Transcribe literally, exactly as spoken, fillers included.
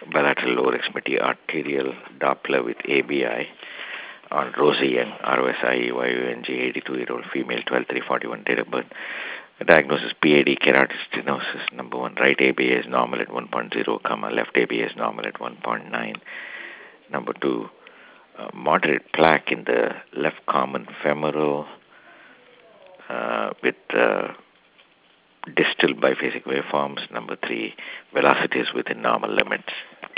bilateral lower extremity arterial Doppler with A B I on Rosie Young, R O S I E Y O N G, eighty-two-year-old female, twelve three forty-one, date of birth. Diagnosis P A D keratosis stenosis. Number one, right A B A is normal at one point zero, comma, left A B A is normal at one point nine. Number two, uh, moderate plaque in the left common femoral uh, with uh, distal biphasic waveforms. Number three, velocity is within normal limits.